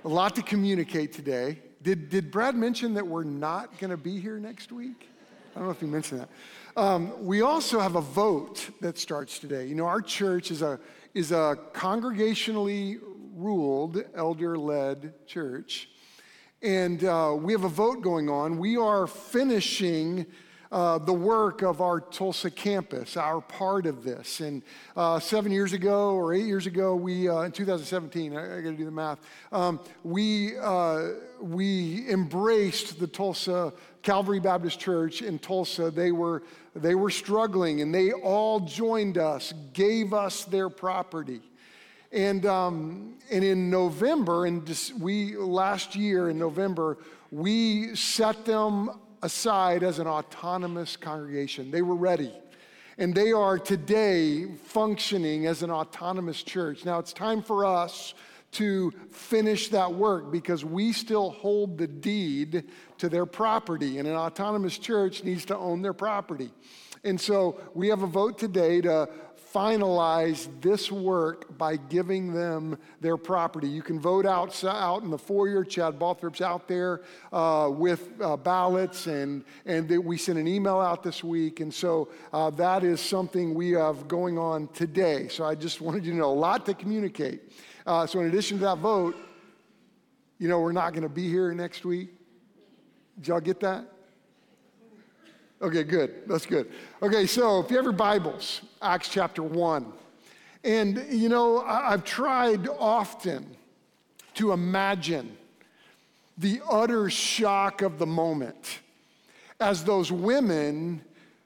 A lot to communicate today. Did Brad mention that we're not going to be here next week? I don't know if he mentioned that. We also have a vote that starts today. You know, our church is a congregationally ruled, elder-led church, and we have a vote going on. We are finishing the work of our Tulsa campus, our part of this. And 7 years ago or 8 years ago, we in 2017, I got to do the math. We embraced the Tulsa Calvary Baptist Church in Tulsa. They were struggling, and they all joined us, gave us their property. And in November, last year in November, we set them aside as an autonomous congregation. They were ready. And they are today functioning as an autonomous church. Now it's time for us to finish that work because we still hold the deed to their property, and an autonomous church needs to own their property. And so we have a vote today to finalize this work by giving them their property. You can vote out in the foyer. Chad Balthrup's out there with ballots, and we sent an email out this week. And so that is something we have going on today. So I just wanted you to know, a lot to communicate. So in addition to that vote, you know, we're not going to be here next week. Did y'all get that? Okay, good. That's good. Okay, so if you have your Bibles, Acts chapter 1. And, you know, I've tried often to imagine the utter shock of the moment as those women,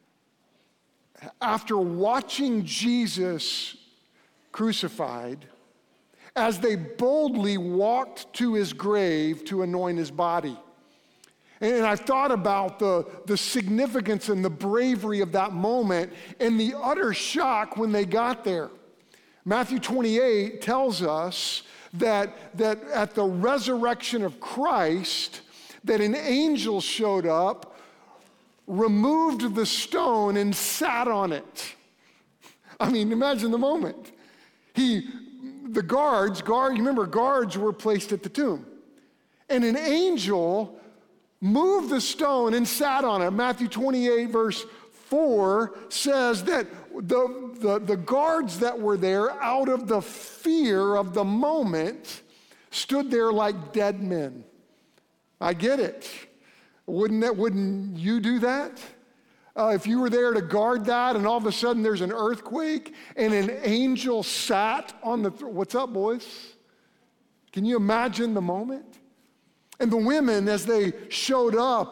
after watching Jesus crucified, as they boldly walked to his grave to anoint his body. And I've thought about the significance and the bravery of that moment and the utter shock when they got there. Matthew 28 tells us that at the resurrection of Christ, that an angel showed up, removed the stone, and sat on it. I mean, imagine the moment. The guards, remember guards were placed at the tomb. And an angel moved the stone and sat on it. Matthew 28 verse 4 says that the guards that were there, out of the fear of the moment, stood there like dead men. I get it. Wouldn't you do that? If you were there to guard that and all of a sudden there's an earthquake and an angel sat on the what's up, boys? Can you imagine the moment? And the women, as they showed up,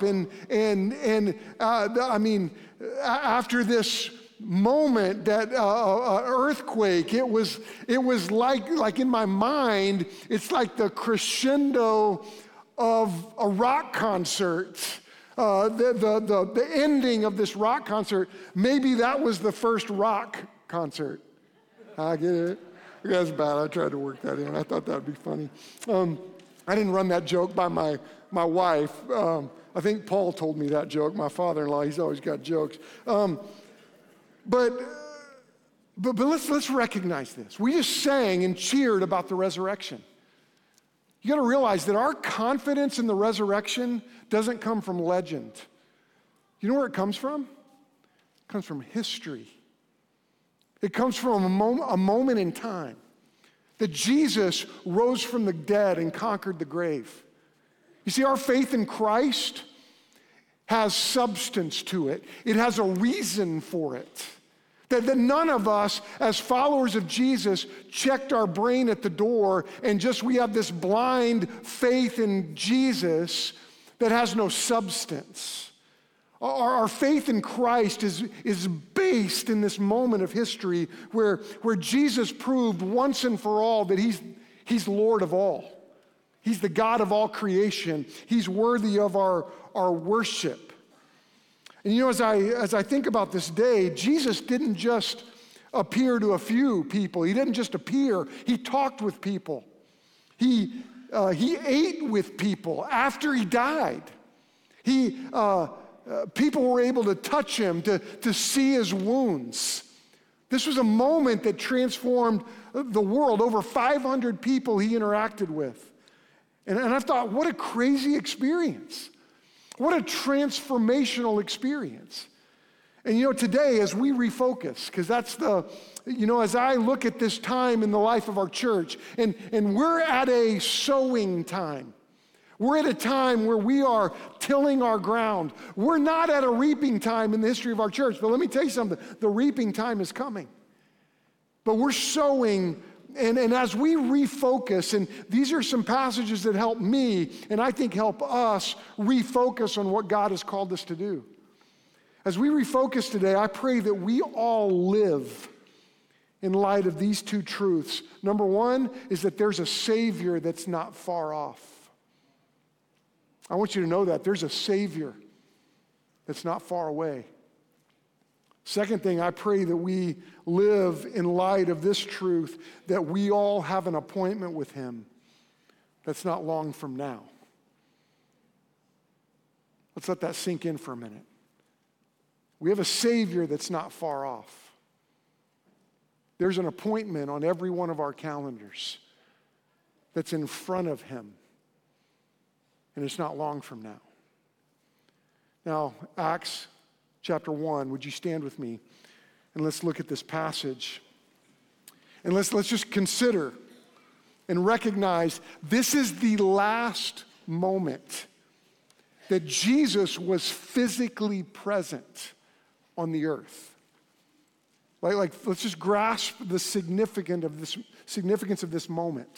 after this moment, that earthquake, it was like in my mind, it's like the crescendo of a rock concert. The ending of this rock concert, maybe that was the first rock concert. I get it. That's bad. I tried to work that in. I thought that would be funny. I didn't run that joke by my wife. I think Paul told me that joke, my father-in-law. He's always got jokes. But let's recognize this. We just sang and cheered about the resurrection. You got to realize that our confidence in the resurrection doesn't come from legend. You know where it comes from? It comes from history. It comes from a moment in time that Jesus rose from the dead and conquered the grave. You see, our faith in Christ has substance to it. It has a reason for it. That none of us, as followers of Jesus, checked our brain at the door and we have this blind faith in Jesus that has no substance. Our faith in Christ is based in this moment of history where Jesus proved once and for all that he's Lord of all. He's the God of all creation. He's worthy of our worship. And you know, as I think about this day, Jesus didn't just appear to a few people. He didn't just appear. He talked with people. He ate with people after he died. People were able to touch him, to see his wounds. This was a moment that transformed the world. Over 500 people he interacted with. And I thought, what a crazy experience. What a transformational experience. And today as we refocus, because that's as I look at this time in the life of our church, and we're at a sowing time. We're at a time where we are tilling our ground. We're not at a reaping time in the history of our church, but let me tell you something, the reaping time is coming. But we're sowing, and as we refocus, and these are some passages that help me, and I think help us refocus on what God has called us to do. As we refocus today, I pray that we all live in light of these two truths. Number one is that there's a Savior that's not far off. I want you to know that. There's a Savior that's not far away. Second thing, I pray that we live in light of this truth, that we all have an appointment with Him that's not long from now. Let's let that sink in for a minute. We have a Savior that's not far off. There's an appointment on every one of our calendars that's in front of Him. And it's not long from now. Now, Acts chapter 1, would you stand with me? And let's look at this passage. And let's just consider and recognize this is the last moment that Jesus was physically present on the earth. Like let's just grasp the significance of this moment.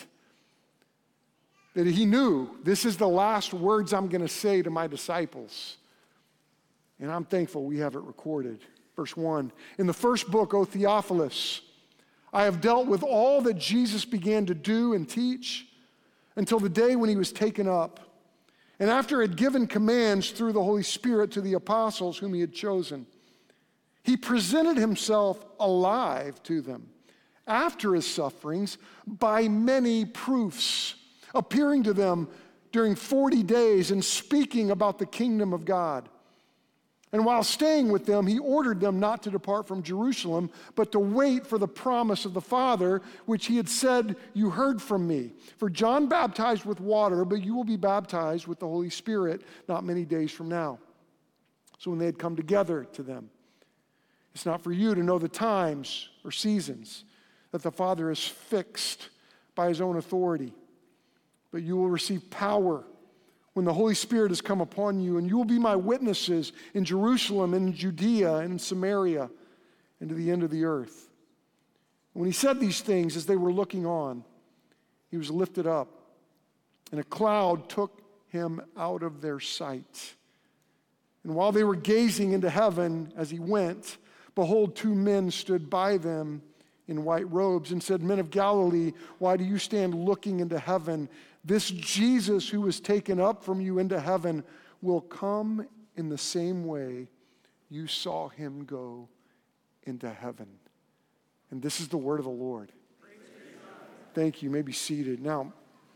That He knew, this is the last words I'm going to say to my disciples. And I'm thankful we have it recorded. Verse 1, in the first book, O Theophilus, I have dealt with all that Jesus began to do and teach until the day when He was taken up. And after He had given commands through the Holy Spirit to the apostles whom He had chosen, He presented Himself alive to them after His sufferings by many proofs, appearing to them during 40 days and speaking about the kingdom of God. And while staying with them, He ordered them not to depart from Jerusalem, but to wait for the promise of the Father, which He had said, you heard from me. For John baptized with water, but you will be baptized with the Holy Spirit not many days from now. So when they had come together to them, it's not for you to know the times or seasons that the Father has fixed by His own authority. But you will receive power when the Holy Spirit has come upon you, and you will be my witnesses in Jerusalem and in Judea and in Samaria and to the end of the earth. When He said these things, as they were looking on, He was lifted up, and a cloud took Him out of their sight. And while they were gazing into heaven as He went, behold, two men stood by them in white robes and said, Men of Galilee, why do you stand looking into heaven? This Jesus who was taken up from you into heaven will come in the same way you saw Him go into heaven. And this is the word of the Lord. Thank you. You may be seated. Now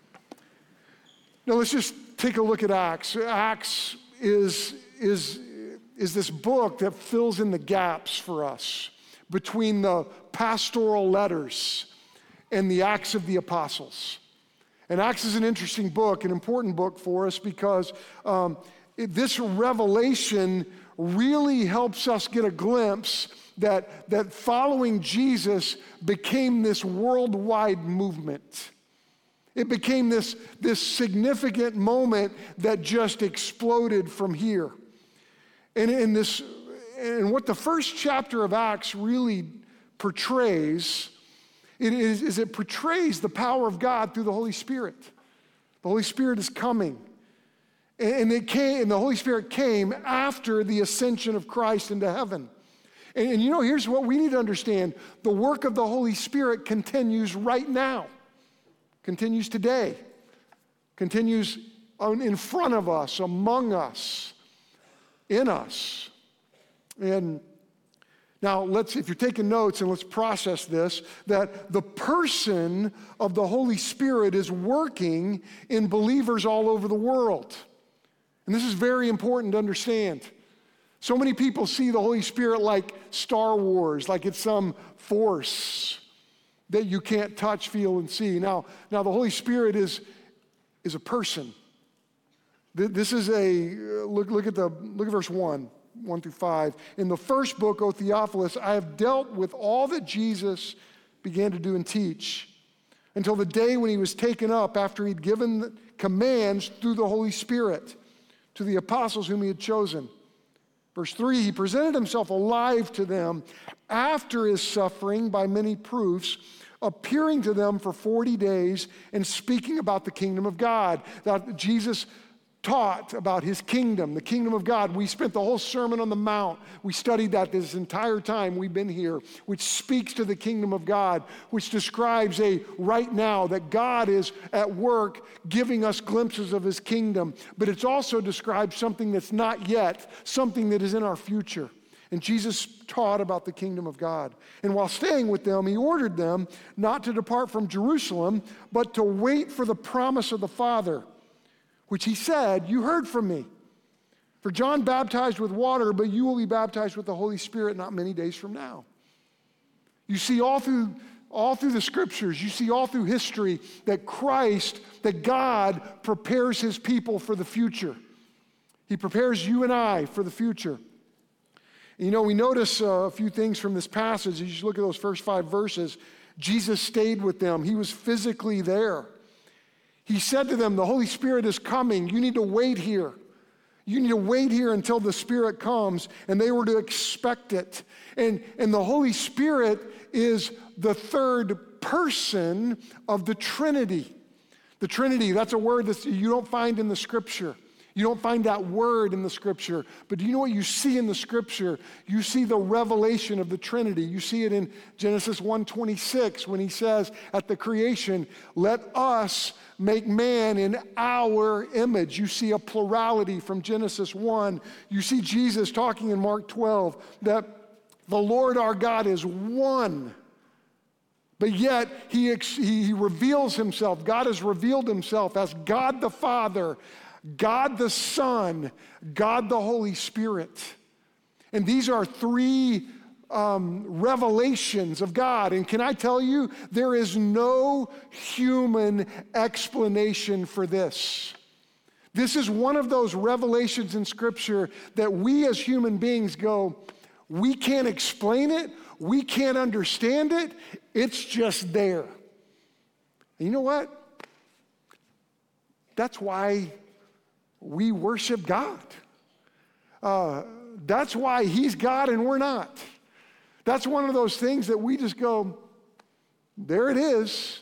let's just take a look at Acts. Acts is this book that fills in the gaps for us between the pastoral letters and the Acts of the Apostles. And Acts is an interesting book, an important book for us because this revelation really helps us get a glimpse that following Jesus became this worldwide movement. It became this significant moment that just exploded from here. And what the first chapter of Acts really portrays it portrays the power of God through the Holy Spirit. The Holy Spirit is coming. And the Holy Spirit came after the ascension of Christ into heaven. And here's what we need to understand. The work of the Holy Spirit continues right now. Continues today. Continues in front of us, among us, in us. And now, if you're taking notes, and let's process this, that the person of the Holy Spirit is working in believers all over the world. And this is very important to understand. So many people see the Holy Spirit like Star Wars, like it's some force that you can't touch, feel, and see. Now the Holy Spirit is is a person. This is look at verse 1 through 5. In the first book, O Theophilus, I have dealt with all that Jesus began to do and teach until the day when he was taken up after he'd given commands through the Holy Spirit to the apostles whom he had chosen. Verse 3, he presented himself alive to them after his suffering by many proofs, appearing to them for 40 days and speaking about the kingdom of God. That Jesus taught about his kingdom, the kingdom of God. We spent the whole Sermon on the Mount. We studied that this entire time we've been here, which speaks to the kingdom of God, which describes a right now that God is at work giving us glimpses of his kingdom. But it's also describes something that's not yet, something that is in our future. And Jesus taught about the kingdom of God. And while staying with them, he ordered them not to depart from Jerusalem, but to wait for the promise of the Father, which he said, you heard from me. For John baptized with water, but you will be baptized with the Holy Spirit not many days from now. You see all through the scriptures, you see all through history that Christ, that God prepares his people for the future. He prepares you and I for the future. And we notice a few things from this passage. As you look at those first 5 verses, Jesus stayed with them. He was physically there. He said to them, the Holy Spirit is coming. You need to wait here. You need to wait here until the Spirit comes, and they were to expect it. And the Holy Spirit is the third person of the Trinity. The Trinity, that's a word that you don't find in the Scripture. You don't find that word in the Scripture. But do you know what you see in the Scripture? You see the revelation of the Trinity. You see it in Genesis 1:26 when he says at the creation, let us make man in our image. You see a plurality from Genesis 1. You see Jesus talking in Mark 12 that the Lord our God is one. But yet he reveals himself. God has revealed himself as God the Father, God the Son, God the Holy Spirit. And these are 3 revelations of God. And can I tell you, there is no human explanation for this. This is one of those revelations in Scripture that we as human beings go, we can't explain it, we can't understand it, it's just there. And you know what? That's why we worship God. That's why he's God and we're not. That's one of those things that we just go, there it is.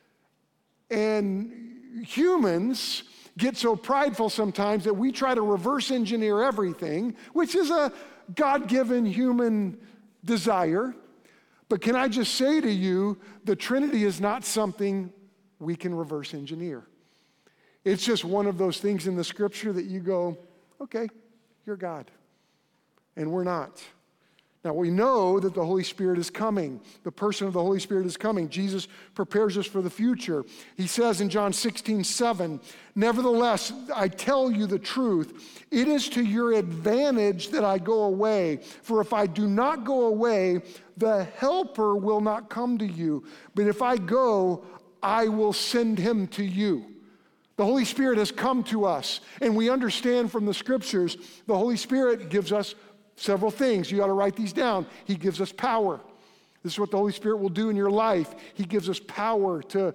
And humans get so prideful sometimes that we try to reverse engineer everything, which is a God-given human desire. But can I just say to you, the Trinity is not something we can reverse engineer. It's just one of those things in the Scripture that you go, okay, you're God, and we're not. Now, we know that the Holy Spirit is coming. The person of the Holy Spirit is coming. Jesus prepares us for the future. He says in John 16:7, nevertheless, I tell you the truth, it is to your advantage that I go away. For if I do not go away, the Helper will not come to you. But if I go, I will send him to you. The Holy Spirit has come to us, and we understand from the Scriptures, the Holy Spirit gives us several things. You ought to write these down. He gives us power. This is what the Holy Spirit will do in your life. He gives us power to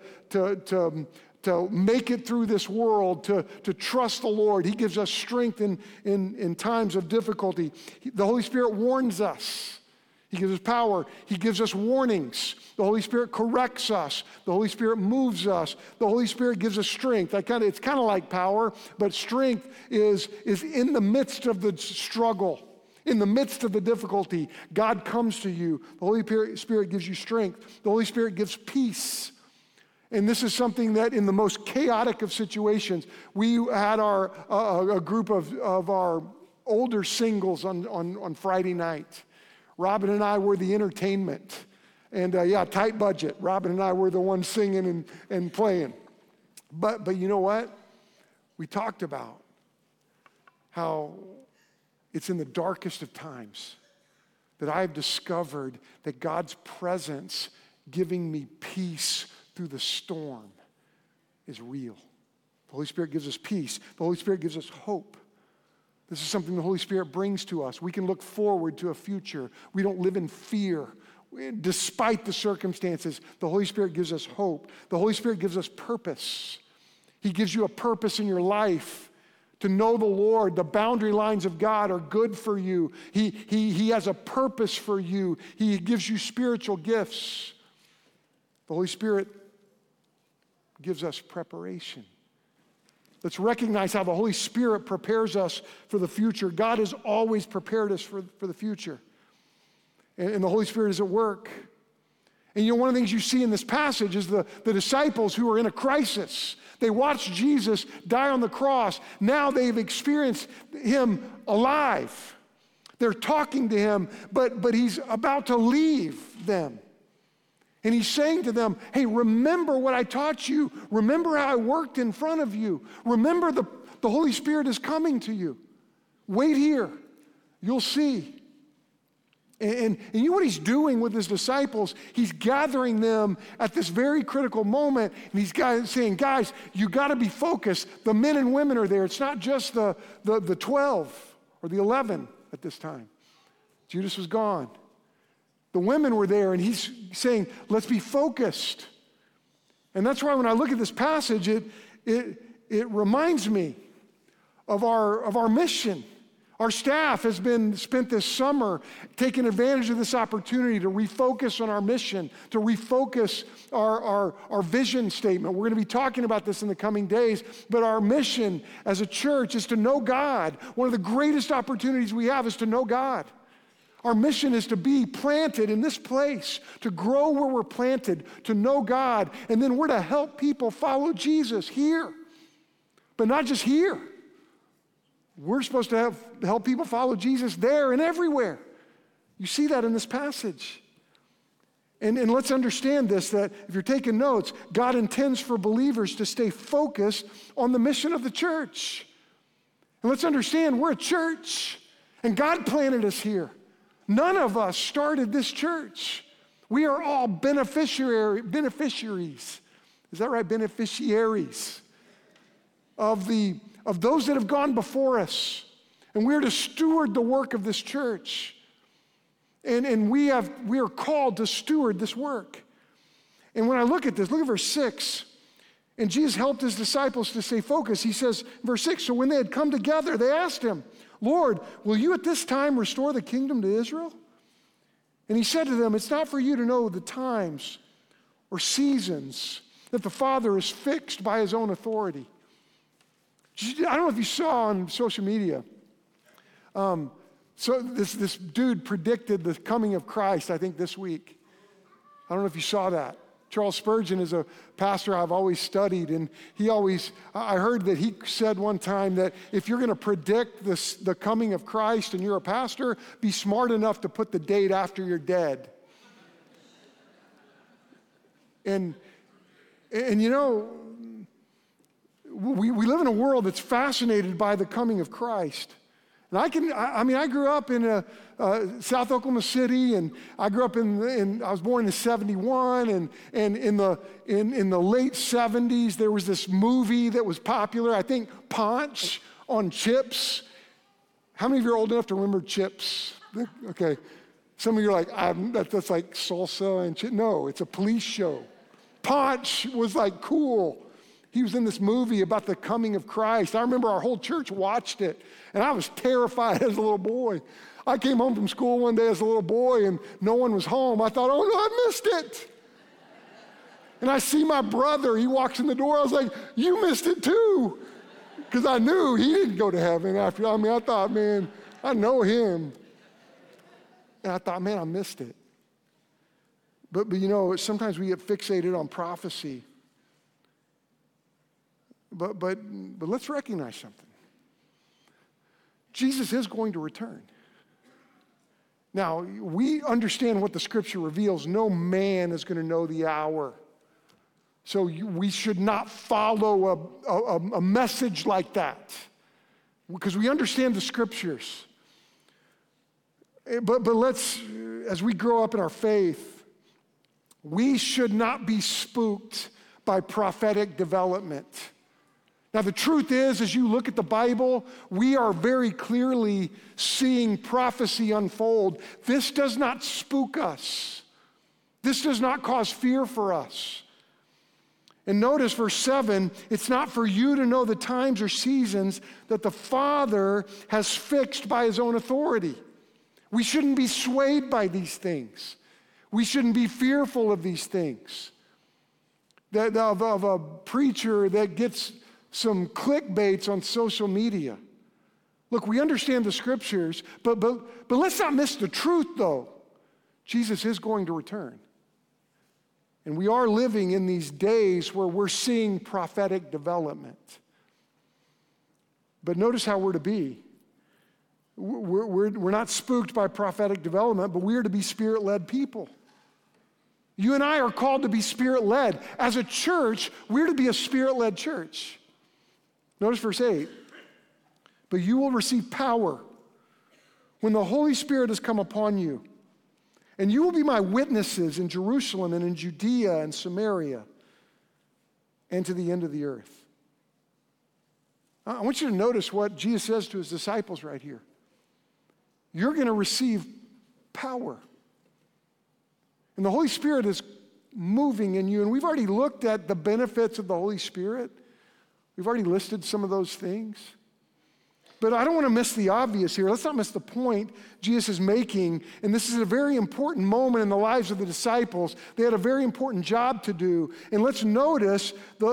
make it through this world, to trust the Lord. He gives us strength in times of difficulty. The Holy Spirit warns us. He gives us power. He gives us warnings. The Holy Spirit corrects us. The Holy Spirit moves us. The Holy Spirit gives us strength. It's kind of like power, but strength is in the midst of the struggle. In the midst of the difficulty, God comes to you. The Holy Spirit gives you strength. The Holy Spirit gives peace. And this is something that in the most chaotic of situations, we had a group of our older singles on Friday night. Robin and I were the entertainment. And tight budget. Robin and I were the ones singing and playing. But you know what? We talked about how it's in the darkest of times that I've discovered that God's presence giving me peace through the storm is real. The Holy Spirit gives us peace. The Holy Spirit gives us hope. This is something the Holy Spirit brings to us. We can look forward to a future. We don't live in fear. Despite the circumstances, the Holy Spirit gives us hope. The Holy Spirit gives us purpose. He gives you a purpose in your life to know the Lord. The boundary lines of God are good for you. He has a purpose for you. He gives you spiritual gifts. The Holy Spirit gives us preparation. Let's recognize how the Holy Spirit prepares us for the future. God has always prepared us for the future. And the Holy Spirit is at work. And you know, one of the things you see in this passage is the disciples who are in a crisis. They watched Jesus die on the cross. Now they've experienced him alive. They're talking to him, but he's about to leave them. And he's saying to them, hey, remember what I taught you. Remember how I worked in front of you. Remember the Holy Spirit is coming to you. Wait here. You'll see. And you know what he's doing with his disciples? He's gathering them at this very critical moment. And he's saying, guys, you got to be focused. The men and women are there. It's not just the 12 or the 11 at this time. Judas was gone. The women were there, and he's saying, let's be focused. And that's why when I look at this passage, it reminds me of our mission. Our staff has spent this summer taking advantage of this opportunity to refocus on our mission, to refocus our vision statement. We're going to be talking about this in the coming days, but our mission as a church is to know God. One of the greatest opportunities we have is to know God. Our mission is to be planted in this place, to grow where we're planted, to know God, and then we're to help people follow Jesus here, but not just here. We're supposed to help people follow Jesus there and everywhere. You see that in this passage. And let's understand this, that if you're taking notes, God intends for believers to stay focused on the mission of the church. And let's understand, we're a church, and God planted us here. None of us started this church. We are all beneficiaries. Is that right? Beneficiaries of those that have gone before us. And we're to steward the work of this church. And we are called to steward this work. And when I look at this, look at verse 6. And Jesus helped his disciples to stay focused. He says, verse 6, so when they had come together, they asked him, Lord, will you at this time restore the kingdom to Israel? And he said to them, it's not for you to know the times or seasons that the Father has fixed by his own authority. I don't know if you saw on social media, so this dude predicted the coming of Christ, I think this week. I don't know if you saw that. Charles Spurgeon is a pastor I've always studied, and I heard that he said one time that if you're going to predict the coming of Christ and you're a pastor, be smart enough to put the date after you're dead. And you know, we live in a world that's fascinated by the coming of Christ. And I grew up in South Oklahoma City, and I grew up I was born in '71, and in the late '70s, there was this movie that was popular, I think Punch on Chips. How many of you are old enough to remember Chips? Okay. Some of you are like, that's like salsa and Chips. No, it's a police show. Punch was like cool. He was in this movie about the coming of Christ. I remember our whole church watched it, and I was terrified as a little boy. I came home from school one day as a little boy, and no one was home. I thought, oh no, I missed it. And I see my brother, he walks in the door. I was like, you missed it too. Because I knew he didn't go to heaven after. I thought, man, I know him. And I thought, man, I missed it. But you know, sometimes we get fixated on prophecy. But let's recognize something. Jesus is going to return. Now, we understand what the scripture reveals. No man is going to know the hour. So we should not follow a message like that, because we understand the scriptures. But let's, as we grow up in our faith, we should not be spooked by prophetic development. Now, the truth is, as you look at the Bible, we are very clearly seeing prophecy unfold. This does not spook us. This does not cause fear for us. And notice verse 7, it's not for you to know the times or seasons that the Father has fixed by his own authority. We shouldn't be swayed by these things. We shouldn't be fearful of these things. Of a preacher that gets some clickbaits on social media. Look, we understand the scriptures, but let's not miss the truth, though. Jesus is going to return. And we are living in these days where we're seeing prophetic development. But notice how we're to be. We're not spooked by prophetic development, but we are to be Spirit-led people. You and I are called to be Spirit-led. As a church, we're to be a Spirit-led church. Notice verse 8. But you will receive power when the Holy Spirit has come upon you. And you will be my witnesses in Jerusalem and in Judea and Samaria and to the end of the earth. I want you to notice what Jesus says to his disciples right here. You're going to receive power. And the Holy Spirit is moving in you. And we've already looked at the benefits of the Holy Spirit. We've already listed some of those things. But I don't want to miss the obvious here. Let's not miss the point Jesus is making. And this is a very important moment in the lives of the disciples. They had a very important job to do. And let's notice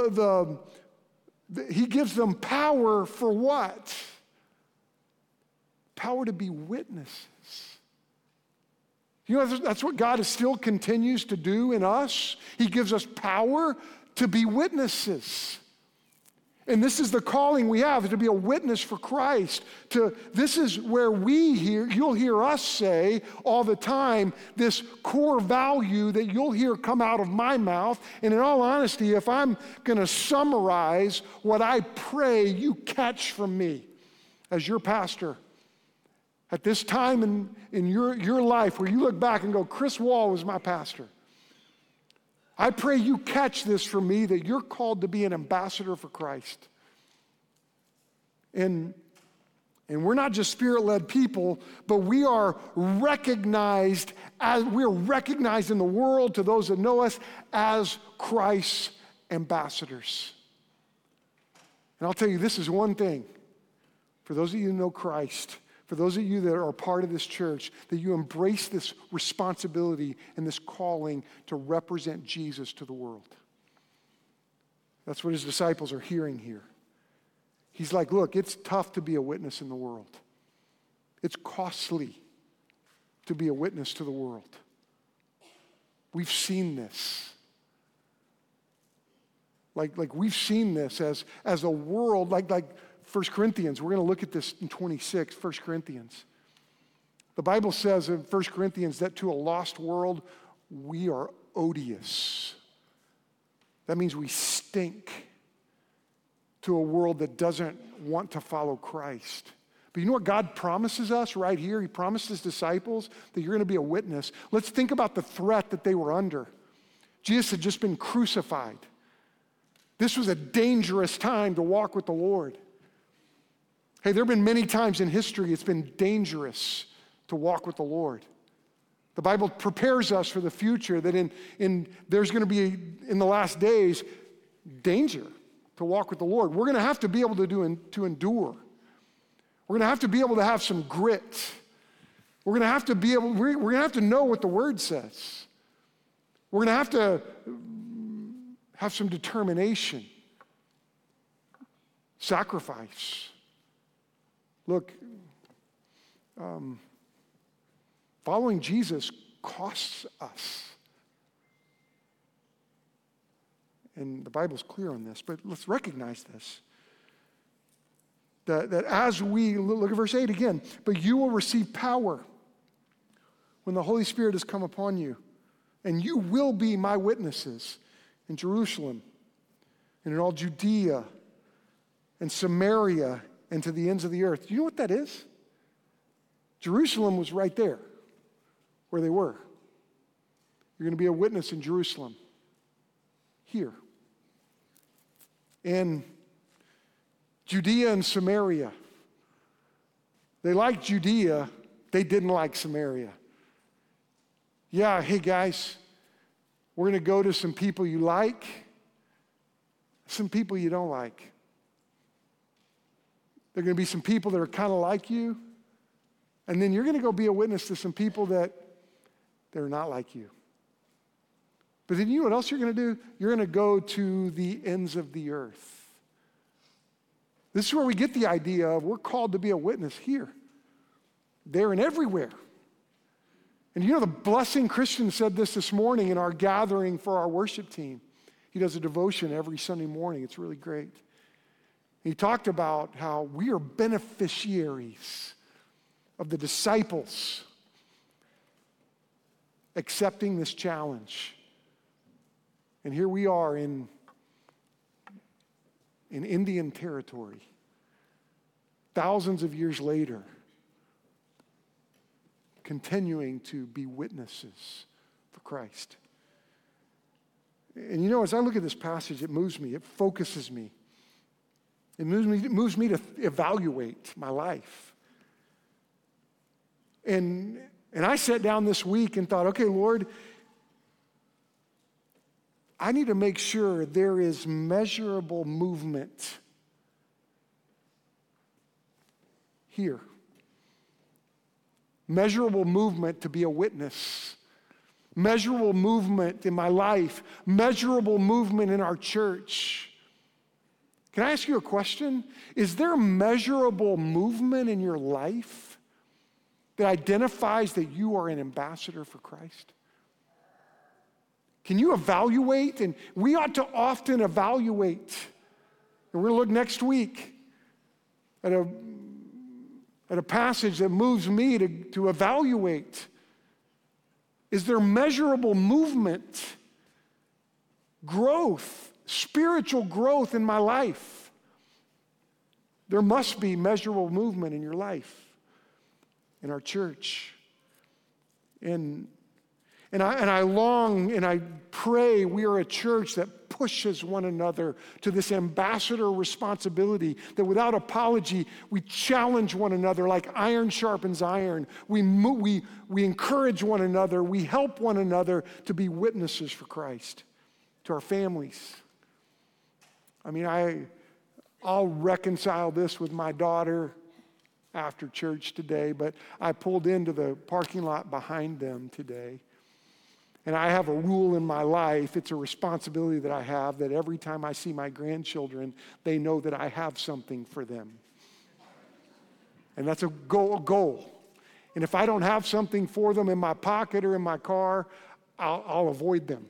he gives them power for what? Power to be witnesses. You know, that's what God still continues to do in us. He gives us power to be witnesses. And this is the calling we have, to be a witness for Christ. This is where you'll hear us say all the time, this core value that you'll hear come out of my mouth. And in all honesty, if I'm going to summarize what I pray you catch from me as your pastor, at this time in your life where you look back and go, Chris Wall was my pastor. I pray you catch this from me, that you're called to be an ambassador for Christ. And we're not just Spirit-led people, but we are recognized in the world, to those that know us, as Christ's ambassadors. And I'll tell you, this is one thing. For those of you who know Christ, for those of you that are a part of this church, that you embrace this responsibility and this calling to represent Jesus to the world. That's what his disciples are hearing here. He's like, look, it's tough to be a witness in the world. It's costly to be a witness to the world. We've seen this. Like we've seen this as a world, like 1 Corinthians, we're going to look at this in 26, 1 Corinthians. The Bible says in 1 Corinthians that to a lost world, we are odious. That means we stink to a world that doesn't want to follow Christ. But you know what God promises us right here? He promised his disciples that you're going to be a witness. Let's think about the threat that they were under. Jesus had just been crucified. This was a dangerous time to walk with the Lord. Hey, there have been many times in history it's been dangerous to walk with the Lord. The Bible prepares us for the future that there's going to be, in the last days, danger to walk with the Lord. We're going to have to be able to endure. We're going to have to be able to have some grit. We're going to have to know what the Word says. We're going to have some determination, sacrifice. Look, following Jesus costs us. And the Bible's clear on this, but let's recognize this. That as we, look at verse 8 again, but you will receive power when the Holy Spirit has come upon you, and you will be my witnesses in Jerusalem and in all Judea and Samaria and to the ends of the earth. Do you know what that is? Jerusalem was right there where they were. You're going to be a witness in Jerusalem, here. And Judea and Samaria. They liked Judea, they didn't like Samaria. Yeah, hey guys, we're going to go to some people you like, some people you don't like. There are going to be some people that are kind of like you, and then you're going to go be a witness to some people that they're not like you. But then you know what else you're going to do? You're going to go to the ends of the earth. This is where we get the idea of we're called to be a witness here, there, and everywhere. And you know, the Blessing Christian said this morning in our gathering for our worship team. He does a devotion every Sunday morning. It's really great. He talked about how we are beneficiaries of the disciples accepting this challenge. And here we are in Indian territory, thousands of years later, continuing to be witnesses for Christ. And you know, as I look at this passage, it moves me, it focuses me. It moves me to evaluate my life. And I sat down this week and thought, okay, Lord, I need to make sure there is measurable movement here. Measurable movement to be a witness. Measurable movement in my life. Measurable movement in our church. Can I ask you a question? Is there measurable movement in your life that identifies that you are an ambassador for Christ? Can you evaluate? And we ought to often evaluate. And we're going to look next week at a passage that moves me to evaluate. Is there measurable movement, growth, spiritual growth in my life? There must be measurable movement in your life, in our church. And I long and I pray we are a church that pushes one another to this ambassador responsibility, that without apology, we challenge one another like iron sharpens iron. We encourage one another. We help one another to be witnesses for Christ, to our families. I mean, I'll reconcile this with my daughter after church today, but I pulled into the parking lot behind them today. And I have a rule in my life, it's a responsibility that I have, that every time I see my grandchildren, they know that I have something for them. And that's a goal. And if I don't have something for them in my pocket or in my car, I'll avoid them.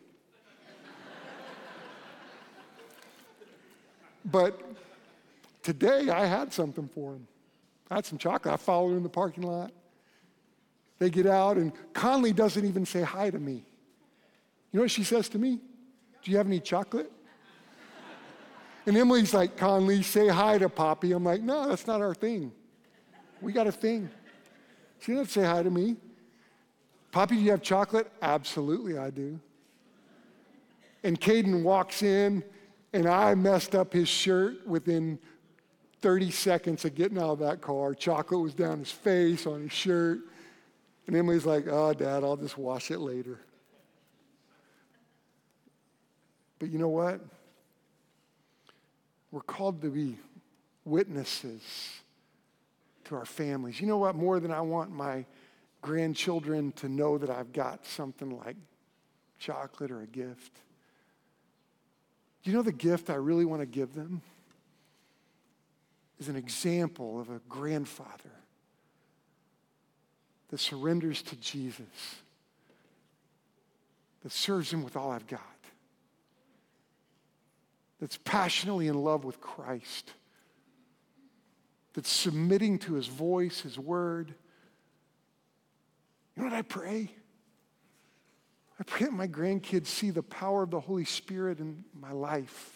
But today I had something for them. I had some chocolate. I followed them in the parking lot. They get out, and Conley doesn't even say hi to me. You know what she says to me? Do you have any chocolate? And Emily's like, Conley, say hi to Poppy. I'm like, no, that's not our thing. We got a thing. She doesn't say hi to me. Poppy, do you have chocolate? Absolutely, I do. And Caden walks in, and I messed up his shirt within 30 seconds of getting out of that car. Chocolate was down his face, on his shirt. And Emily's like, oh, Dad, I'll just wash it later. But you know what? We're called to be witnesses to our families. You know what? More than I want my grandchildren to know that I've got something like chocolate or a gift. Do you know the gift I really want to give them? Is an example of a grandfather that surrenders to Jesus, that serves him with all I've got, that's passionately in love with Christ, that's submitting to his voice, his word. You know what I pray? I pray that my grandkids see the power of the Holy Spirit in my life.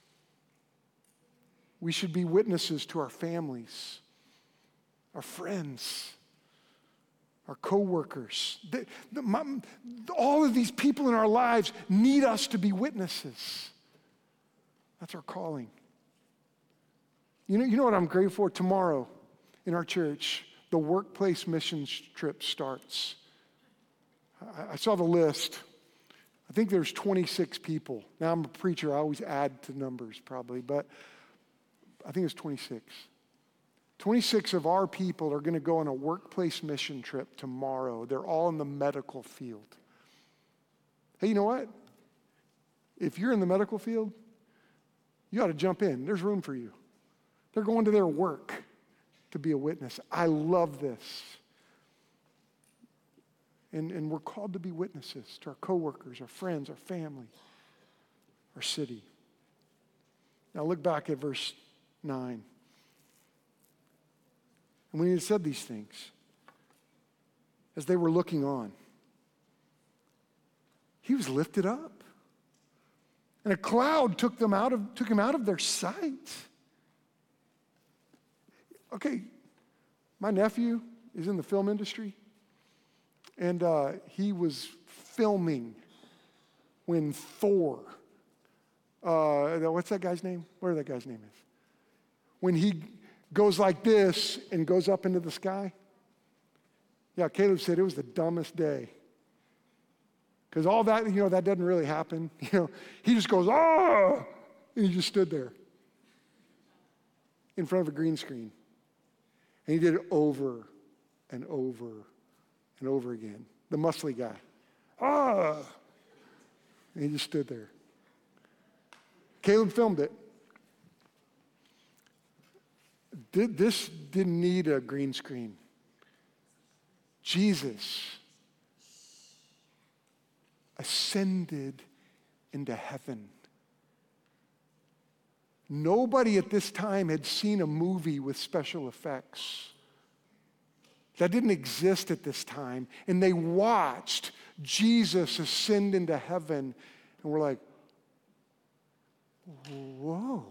We should be witnesses to our families, our friends, our coworkers. All of these people in our lives need us to be witnesses. That's our calling. You know what I'm grateful for? Tomorrow in our church, the workplace missions trip starts. I saw the list. I think there's 26 people. Now, I'm a preacher. I always add to numbers probably, but I think it's 26. 26 of our people are going to go on a workplace mission trip tomorrow. They're all in the medical field. Hey, you know what? If you're in the medical field, you ought to jump in. There's room for you. They're going to their work to be a witness. I love this. And we're called to be witnesses to our coworkers, our friends, our family, our city. Now look back at verse 9. And when he had said these things, as they were looking on, he was lifted up. And a cloud took him out of their sight. Okay, my nephew is in the film industry. And he was filming when Thor, what's that guy's name? Whatever that guy's name is. When he goes like this and goes up into the sky. Yeah, Caleb said it was the dumbest day. Because all that, that doesn't really happen. He just goes, oh, and he just stood there in front of a green screen. And he did it over and over and over again. The muscly guy. Ah! And he just stood there. Caleb filmed it. This didn't need a green screen. Jesus ascended into heaven. Nobody at this time had seen a movie with special effects. That didn't exist at this time. And they watched Jesus ascend into heaven. And we're like, whoa.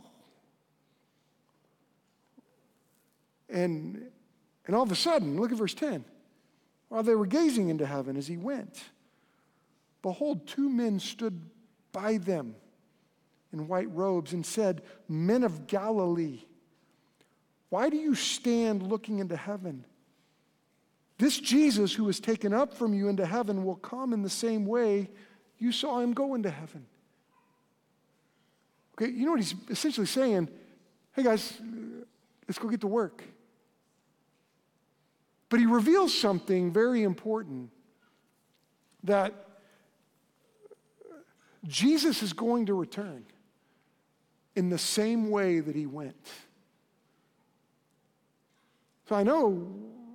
And all of a sudden, look at verse 10. While they were gazing into heaven as he went, behold, two men stood by them in white robes and said, Men of Galilee, why do you stand looking into heaven? This Jesus who was taken up from you into heaven will come in the same way you saw him go into heaven. Okay, you know what he's essentially saying? Hey guys, let's go get to work. But he reveals something very important, that Jesus is going to return in the same way that he went. So I know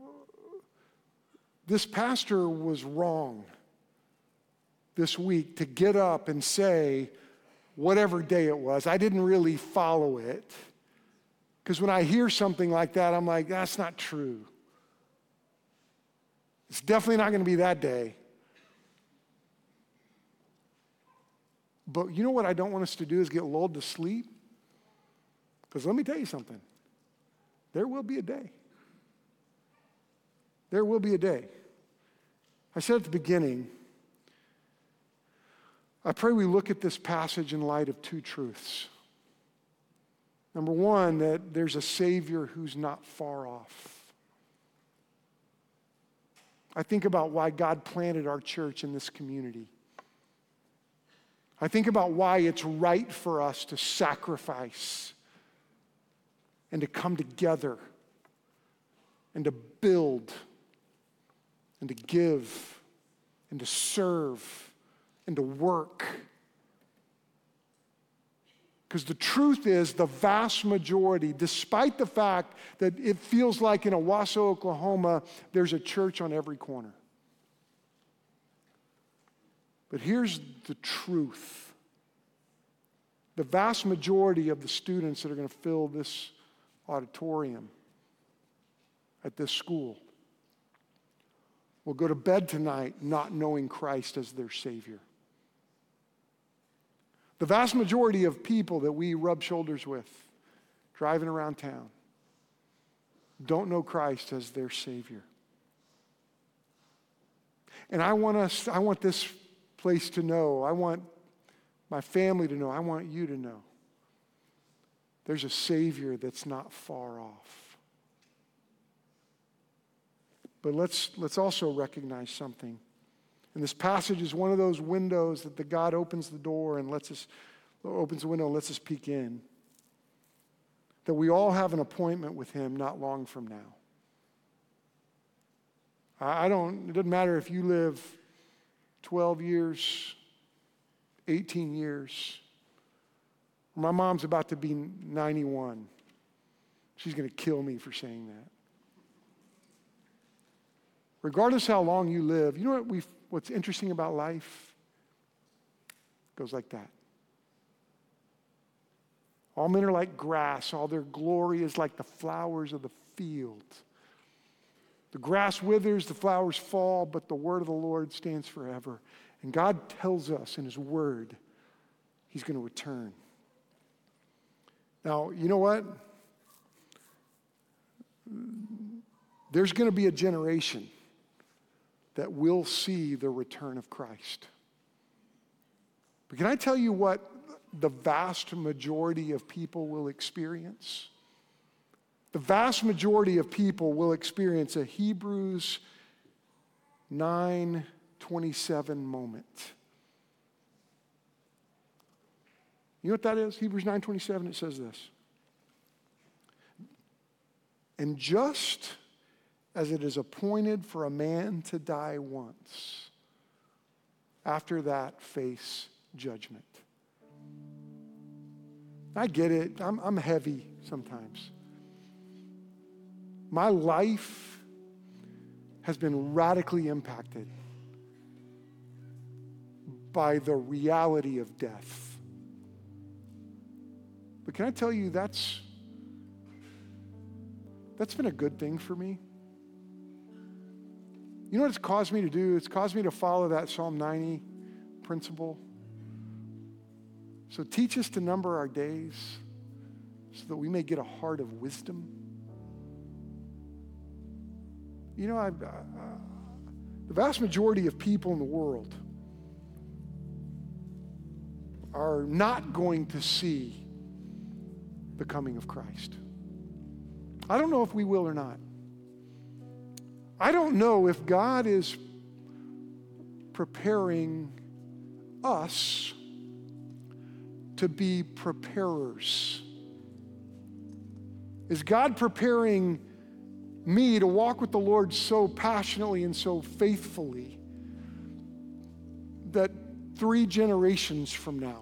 this pastor was wrong this week to get up and say whatever day it was. I didn't really follow it. Because when I hear something like that, I'm like, that's not true. It's definitely not going to be that day. But you know what I don't want us to do is get lulled to sleep? Because let me tell you something. There will be a day. There will be a day. I said at the beginning, I pray we look at this passage in light of two truths. Number one, that there's a Savior who's not far off. I think about why God planted our church in this community. I think about why it's right for us to sacrifice and to come together and to build and to give and to serve and to work. Because the truth is, the vast majority, despite the fact that it feels like in Owasso, Oklahoma, there's a church on every corner. But here's the truth. The vast majority of the students that are going to fill this auditorium at this school will go to bed tonight not knowing Christ as their Savior. The vast majority of people that we rub shoulders with driving around town don't know Christ as their Savior. And I want this place to know, I want my family to know, I want you to know there's a Savior that's not far off. But let's also recognize something. And this passage is one of those windows that the God opens the door and opens the window and lets us peek in. That we all have an appointment with him not long from now. It doesn't matter if you live 12 years, 18 years. My mom's about to be 91. She's going to kill me for saying that. Regardless how long you live, you know what's interesting about life? It goes like that. All men are like grass. All their glory is like the flowers of the field. The grass withers, the flowers fall, but the word of the Lord stands forever. And God tells us in his word, he's going to return. Now, you know what? There's going to be a generation that will see the return of Christ. But can I tell you what the vast majority of people will experience? The vast majority of people will experience a Hebrews 9:27 moment. You know what that is? Hebrews 9:27, it says this. And just as it is appointed for a man to die once, after that face judgment. I get it. I'm heavy sometimes. My life has been radically impacted by the reality of death. But can I tell you, that's been a good thing for me. You know what it's caused me to do? It's caused me to follow that Psalm 90 principle. So teach us to number our days so that we may get a heart of wisdom. You know, the vast majority of people in the world are not going to see the coming of Christ. I don't know if we will or not. I don't know if God is preparing us to be preparers. Is God preparing me to walk with the Lord so passionately and so faithfully that 3 generations from now,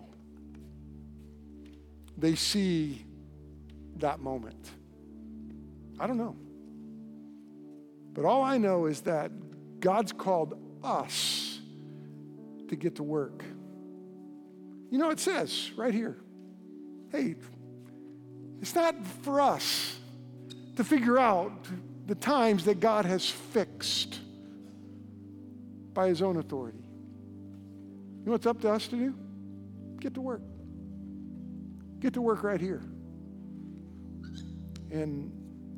they see that moment? I don't know. But all I know is that God's called us to get to work. You know, it says right here, hey, it's not for us to figure out the times that God has fixed by his own authority. You know what's up to us to do? Get to work. Get to work right here. And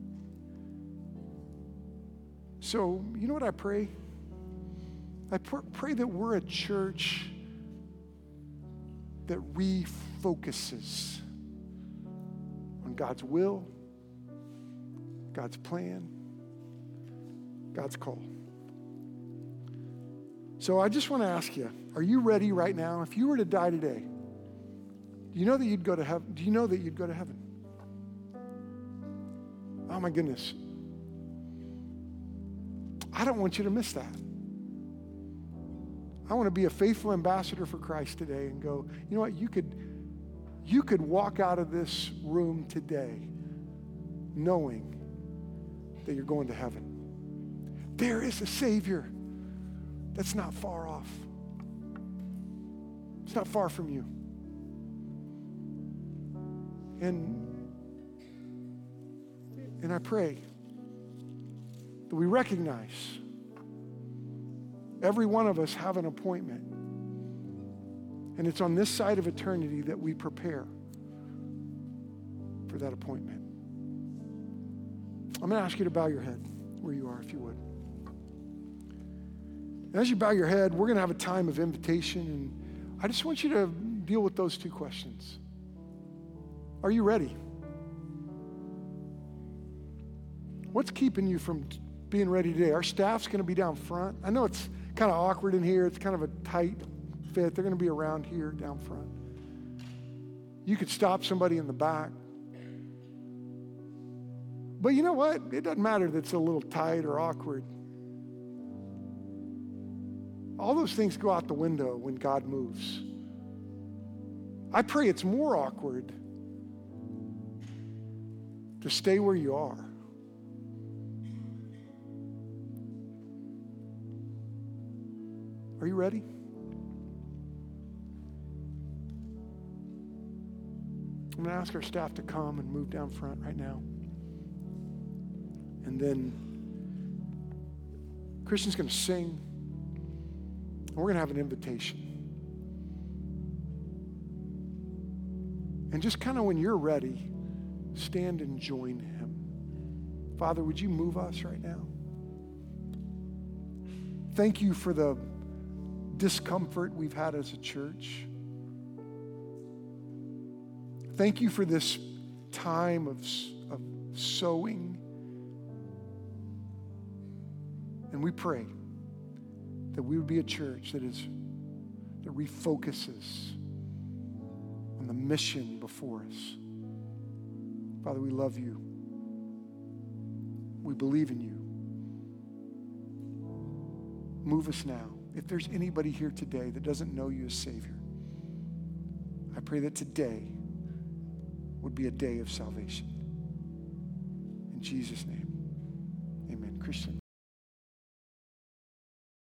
so, you know what I pray? I pray that we're a church that refocuses on God's will, God's plan, God's call. So I just want to ask you, are you ready right now? If you were to die today, do you know that you'd go to heaven? Do you know that you'd go to heaven? Oh my goodness. I don't want you to miss that. I want to be a faithful ambassador for Christ today and go, you know what, you could walk out of this room today knowing that you're going to heaven. There is a Savior that's not far off. It's not far from you. And I pray that we recognize every one of us have an appointment. And it's on this side of eternity that we prepare for that appointment. I'm going to ask you to bow your head where you are, if you would. And as you bow your head, we're going to have a time of invitation. And I just want you to deal with those 2 questions. Are you ready? What's keeping you from being ready today? Our staff's going to be down front. I know it's kind of awkward in here. It's kind of a tight fit. They're going to be around here down front. You could stop somebody in the back. But you know what? It doesn't matter that it's a little tight or awkward. All those things go out the window when God moves. I pray it's more awkward to stay where you are. Are you ready? I'm going to ask our staff to come and move down front right now. And then Christian's going to sing. And we're going to have an invitation. And just kind of when you're ready, stand and join him. Father, would you move us right now? Thank you for the discomfort we've had as a church. Thank you for this time of sowing. And we pray that we would be a church that refocuses on the mission before us. Father, we love you. We believe in you. Move us now. If there's anybody here today that doesn't know you as Savior, I pray that today would be a day of salvation. In Jesus' name, amen. Christian.